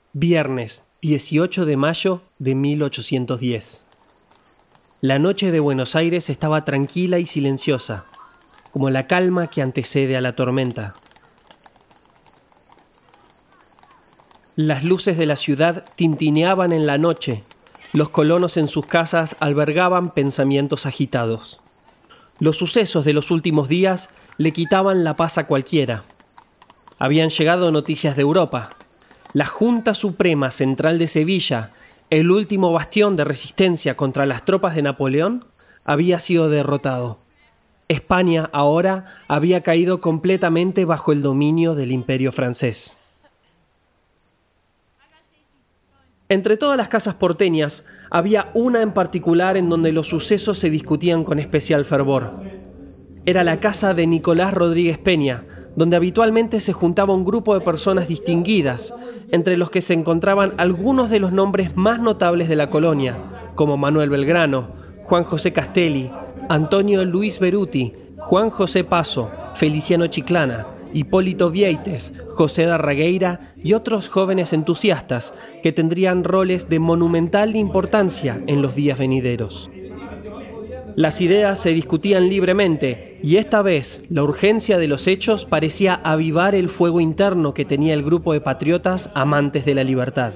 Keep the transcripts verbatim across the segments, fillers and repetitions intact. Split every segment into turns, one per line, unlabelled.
Viernes, dieciocho de mayo de mil ochocientos diez. La noche de Buenos Aires estaba tranquila y silenciosa, como la calma que antecede a la tormenta. Las luces de la ciudad tintineaban en la noche. Los colonos en sus casas albergaban pensamientos agitados. Los sucesos de los últimos días le quitaban la paz a cualquiera. Habían llegado noticias de Europa. La Junta Suprema Central de Sevilla, el último bastión de resistencia contra las tropas de Napoleón, había sido derrotado. España ahora había caído completamente bajo el dominio del Imperio francés. Entre todas las casas porteñas, había una en particular en donde los sucesos se discutían con especial fervor. Era la casa de Nicolás Rodríguez Peña, donde habitualmente se juntaba un grupo de personas distinguidas, entre los que se encontraban algunos de los nombres más notables de la colonia, como Manuel Belgrano, Juan José Castelli, Antonio Luis Beruti, Juan José Paso, Feliciano Chiclana, Hipólito Vieites, José Darragueira y otros jóvenes entusiastas que tendrían roles de monumental importancia en los días venideros. Las ideas se discutían libremente y esta vez la urgencia de los hechos parecía avivar el fuego interno que tenía el grupo de patriotas amantes de la libertad.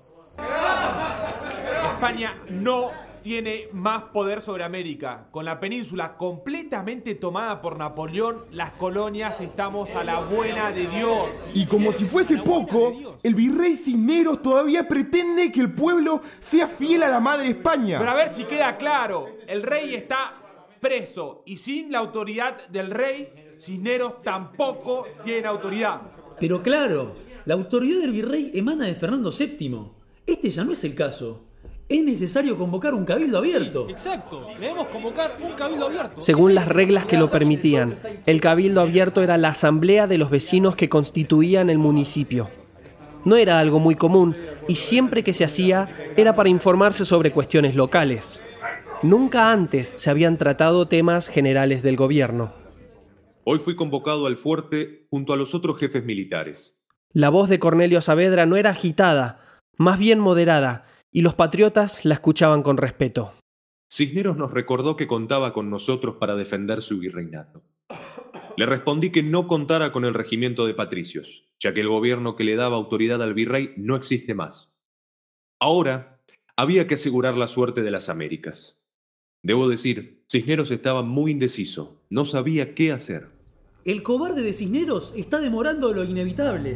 España no tiene más poder sobre América. Con la península completamente tomada por Napoleón, las colonias estamos a la buena de Dios.
Y como si fuese poco, el virrey Cisneros todavía pretende que el pueblo sea fiel a la madre España.
Pero a ver si queda claro, el rey está preso y sin la autoridad del rey, Cisneros tampoco tiene autoridad.
Pero claro, la autoridad del virrey emana de Fernando séptimo. Este ya no es el caso. Es necesario convocar un cabildo abierto.
Sí, exacto, debemos convocar un cabildo abierto.
Según las reglas que lo permitían, el cabildo abierto era la asamblea de los vecinos que constituían el municipio. No era algo muy común y siempre que se hacía era para informarse sobre cuestiones locales. Nunca antes se habían tratado temas generales del gobierno.
Hoy fui convocado al fuerte junto a los otros jefes militares.
La voz de Cornelio Saavedra no era agitada, más bien moderada, y los patriotas la escuchaban con respeto.
Cisneros nos recordó que contaba con nosotros para defender su virreinato. Le respondí que no contara con el regimiento de patricios, ya que el gobierno que le daba autoridad al virrey no existe más. Ahora había que asegurar la suerte de las Américas. Debo decir, Cisneros estaba muy indeciso, no sabía qué hacer.
El cobarde de Cisneros está demorando lo inevitable.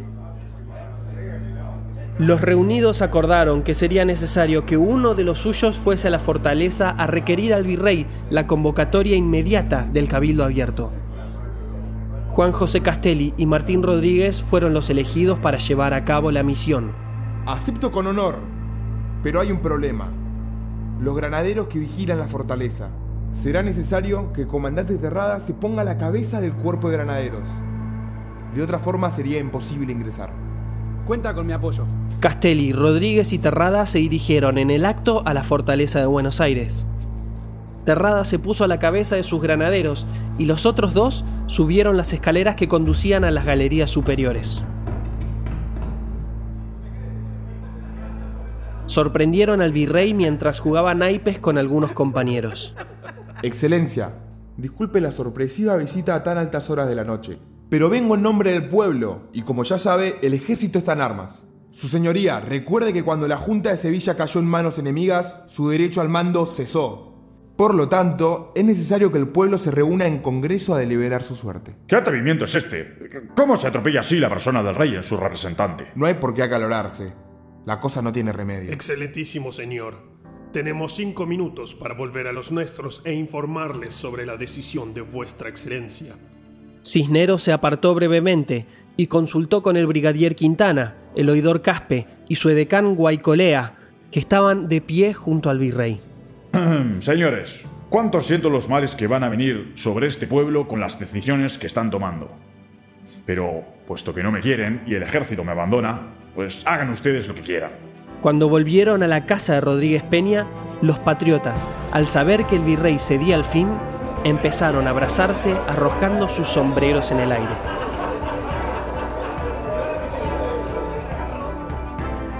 Los reunidos acordaron que sería necesario que uno de los suyos fuese a la fortaleza a requerir al virrey la convocatoria inmediata del cabildo abierto. Juan José Castelli y Martín Rodríguez fueron los elegidos para llevar a cabo la misión.
Acepto con honor, pero hay un problema. Los granaderos que vigilan la fortaleza. Será necesario que el comandante Terrada se ponga a la cabeza del cuerpo de granaderos. De otra forma sería imposible ingresar.
Cuenta con mi apoyo.
Castelli, Rodríguez y Terrada se dirigieron en el acto a la fortaleza de Buenos Aires. Terrada se puso a la cabeza de sus granaderos y los otros dos subieron las escaleras que conducían a las galerías superiores. Sorprendieron al virrey mientras jugaba naipes con algunos compañeros.
Excelencia, disculpe la sorpresiva visita a tan altas horas de la noche. Pero vengo en nombre del pueblo, y como ya sabe, el ejército está en armas. Su señoría, recuerde que cuando la Junta de Sevilla cayó en manos enemigas, su derecho al mando cesó. Por lo tanto, es necesario que el pueblo se reúna en congreso a deliberar su suerte.
¿Qué atrevimiento es este? ¿Cómo se atropella así la persona del rey en su representante?
No hay por qué acalorarse. La cosa no tiene remedio.
Excelentísimo señor, tenemos cinco minutos para volver a los nuestros e informarles sobre la decisión de vuestra excelencia.
Cisneros se apartó brevemente y consultó con el brigadier Quintana, el oidor Caspe y su edecán Guaycolea, que estaban de pie junto al virrey.
Señores, ¿cuánto siento los males que van a venir sobre este pueblo con las decisiones que están tomando? Pero, puesto que no me quieren y el ejército me abandona, pues hagan ustedes lo que quieran.
Cuando volvieron a la casa de Rodríguez Peña, los patriotas, al saber que el virrey cedía al fin, empezaron a abrazarse arrojando sus sombreros en el aire.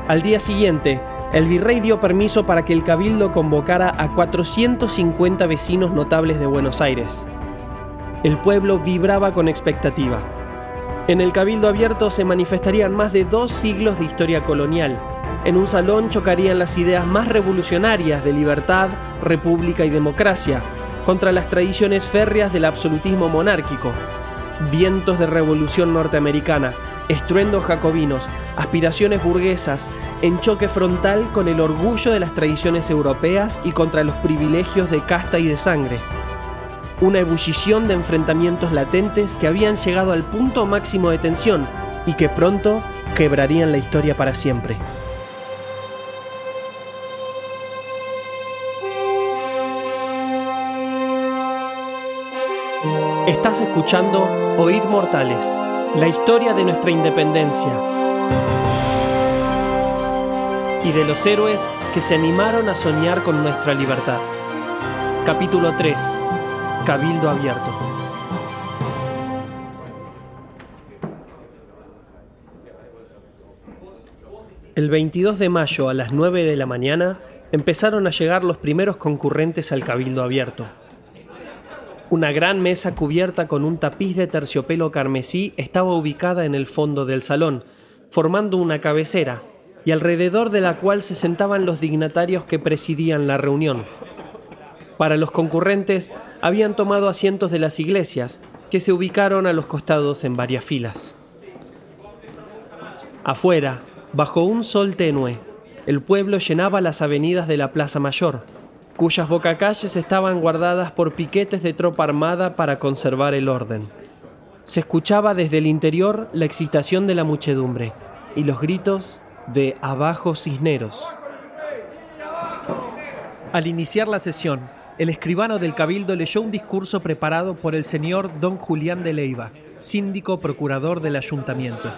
Al día siguiente, el virrey dio permiso para que el cabildo convocara a cuatrocientos cincuenta vecinos notables de Buenos Aires. El pueblo vibraba con expectativa. En el cabildo abierto se manifestarían más de dos siglos de historia colonial. En un salón chocarían las ideas más revolucionarias de libertad, república y democracia contra las tradiciones férreas del absolutismo monárquico. Vientos de revolución norteamericana, estruendos jacobinos, aspiraciones burguesas, en choque frontal con el orgullo de las tradiciones europeas y contra los privilegios de casta y de sangre. Una ebullición de enfrentamientos latentes que habían llegado al punto máximo de tensión y que pronto quebrarían la historia para siempre. Estás escuchando Oíd Mortales, la historia de nuestra independencia y de los héroes que se animaron a soñar con nuestra libertad. Capítulo tres. Cabildo Abierto. El veintidós de mayo a las nueve de la mañana empezaron a llegar los primeros concurrentes al Cabildo Abierto. Una gran mesa cubierta con un tapiz de terciopelo carmesí estaba ubicada en el fondo del salón, formando una cabecera, y alrededor de la cual se sentaban los dignatarios que presidían la reunión. Para los concurrentes habían tomado asientos de las iglesias, que se ubicaron a los costados en varias filas. Afuera, bajo un sol tenue, el pueblo llenaba las avenidas de la Plaza Mayor, cuyas bocacalles estaban guardadas por piquetes de tropa armada para conservar el orden. Se escuchaba desde el interior la excitación de la muchedumbre y los gritos de «Abajo Cisneros». Al iniciar la sesión, el escribano del Cabildo leyó un discurso preparado por el señor don Julián de Leiva, síndico procurador del ayuntamiento.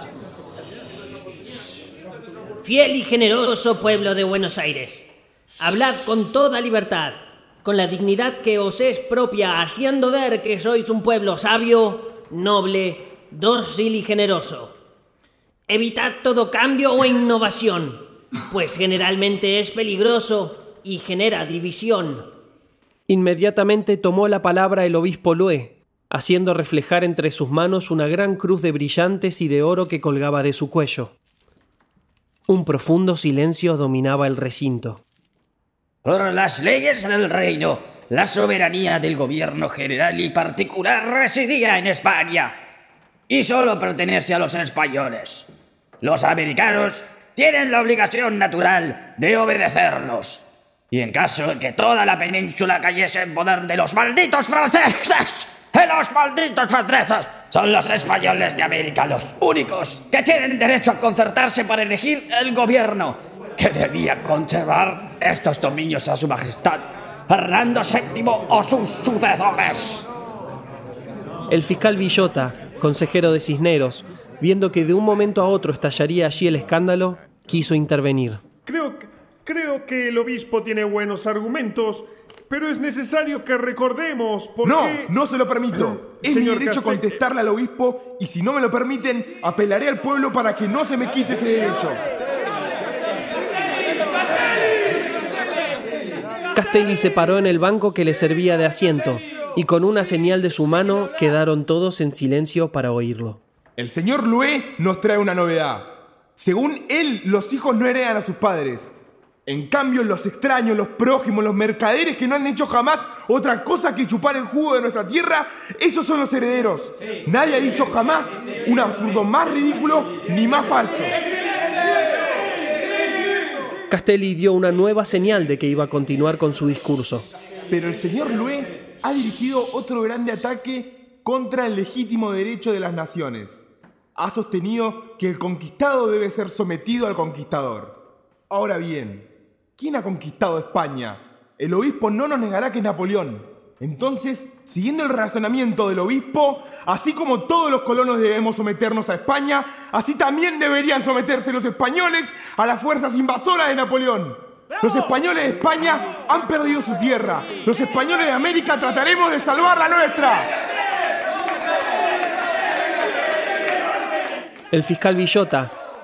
Fiel y generoso pueblo de Buenos Aires, hablad con toda libertad, con la dignidad que os es propia, haciendo ver que sois un pueblo sabio, noble, dócil y generoso. Evitad todo cambio o innovación, pues generalmente es peligroso y genera división.
Inmediatamente tomó la palabra el obispo Lué, haciendo reflejar entre sus manos una gran cruz de brillantes y de oro que colgaba de su cuello. Un profundo silencio dominaba el recinto.
Por las leyes del reino, la soberanía del gobierno general y particular residía en España y solo pertenece a los españoles. Los americanos tienen la obligación natural de obedecerlos. Y en caso de que toda la península cayese en poder de los malditos franceses, ¡de los malditos franceses! Son los españoles de América los únicos que tienen derecho a concertarse para elegir el gobierno que debía conservar estos dominios a su majestad Fernando séptimo o sus sucesores.
El fiscal Villota, consejero de Cisneros, viendo que de un momento a otro estallaría allí el escándalo, quiso intervenir.
Creo, creo que el obispo tiene buenos argumentos, pero es necesario que recordemos por
No,
qué...
no se lo permito. Es mi
Señor
derecho
Castel-
contestarle al obispo y si no me lo permiten, apelaré al pueblo para que no se me quite ese derecho.
Castelli se paró en el banco que le servía de asiento y con una señal de su mano quedaron todos en silencio para oírlo.
El señor Lué nos trae una novedad. Según él, los hijos no heredan a sus padres. En cambio, los extraños, los prójimos, los mercaderes que no han hecho jamás otra cosa que chupar el jugo de nuestra tierra, esos son los herederos. Nadie ha dicho jamás un absurdo más ridículo ni más falso.
Castelli dio una nueva señal de que iba a continuar con su discurso.
Pero el señor Lué ha dirigido otro grande ataque contra el legítimo derecho de las naciones. Ha sostenido que el conquistado debe ser sometido al conquistador. Ahora bien, ¿quién ha conquistado España? El obispo no nos negará que es Napoleón. Entonces, siguiendo el razonamiento del obispo, así como todos los colonos debemos someternos a España, así también deberían someterse los españoles a las fuerzas invasoras de Napoleón. Los españoles de España han perdido su tierra. Los españoles de América trataremos de salvar la nuestra.
El fiscal Villota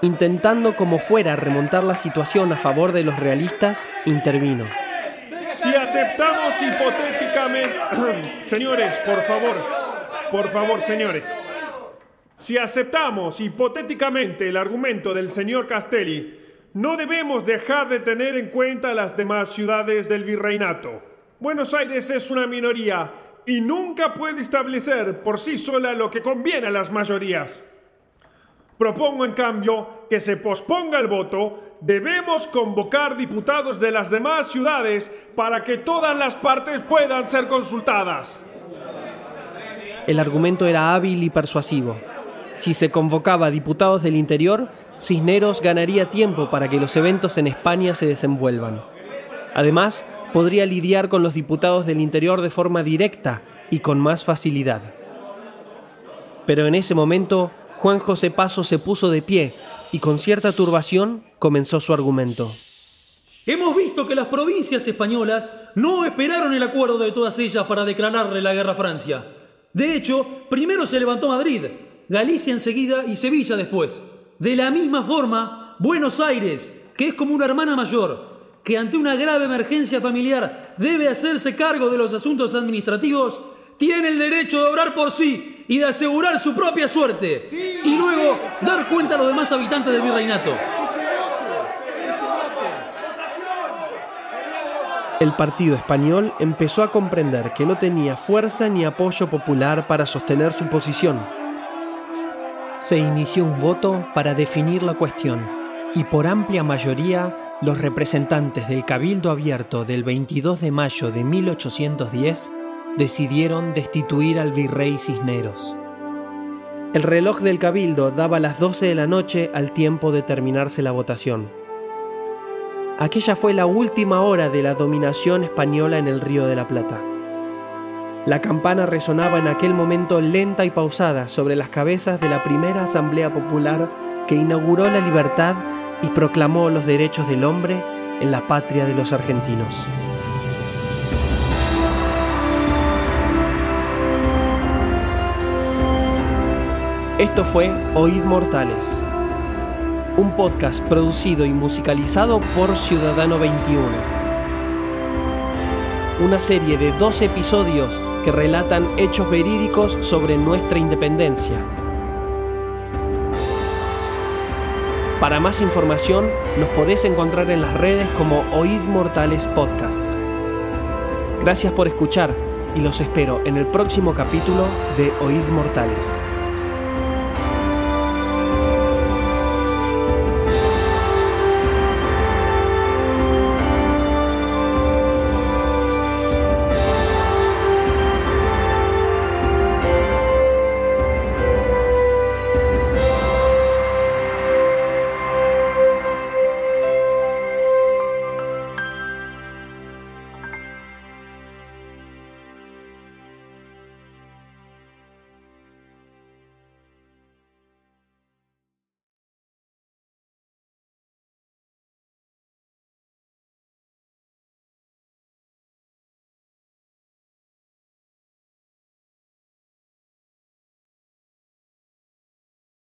intentando como fuera remontar la situación a favor de los realistas, intervino.
Si aceptamos hipotéticamente... Señores, por favor, por favor, señores. Si aceptamos hipotéticamente el argumento del señor Castelli, no debemos dejar de tener en cuenta las demás ciudades del virreinato. Buenos Aires es una minoría y nunca puede establecer por sí sola lo que conviene a las mayorías. Propongo, en cambio, que se posponga el voto. Debemos convocar diputados de las demás ciudades para que todas las partes puedan ser consultadas.
El argumento era hábil y persuasivo. Si se convocaba a diputados del interior, Cisneros ganaría tiempo para que los eventos en España se desenvuelvan. Además, podría lidiar con los diputados del interior de forma directa y con más facilidad. Pero en ese momento, Juan José Paso se puso de pie y con cierta turbación comenzó su argumento.
Hemos visto que las provincias españolas no esperaron el acuerdo de todas ellas para declararle la guerra a Francia. De hecho, primero se levantó Madrid, Galicia enseguida y Sevilla después. De la misma forma, Buenos Aires, que es como una hermana mayor, que ante una grave emergencia familiar debe hacerse cargo de los asuntos administrativos, tiene el derecho de obrar por sí y de asegurar su propia suerte. Sí, y luego sí, dar cuenta a los demás habitantes del virreinato.
El partido español empezó a comprender que no tenía fuerza ni apoyo popular para sostener su posición. Se inició un voto para definir la cuestión y por amplia mayoría los representantes del Cabildo Abierto del veintidós de mayo de mil ochocientos diez decidieron destituir al virrey Cisneros. El reloj del Cabildo daba las doce de la noche al tiempo de terminarse la votación. Aquella fue la última hora de la dominación española en el Río de la Plata. La campana resonaba en aquel momento lenta y pausada sobre las cabezas de la primera Asamblea Popular que inauguró la libertad y proclamó los derechos del hombre en la patria de los argentinos. Esto fue Oíd Mortales, un podcast producido y musicalizado por Ciudadano veintiuno. Una serie de doce episodios que relatan hechos verídicos sobre nuestra independencia. Para más información, nos podés encontrar en las redes como Oíd Mortales Podcast. Gracias por escuchar y los espero en el próximo capítulo de Oíd Mortales.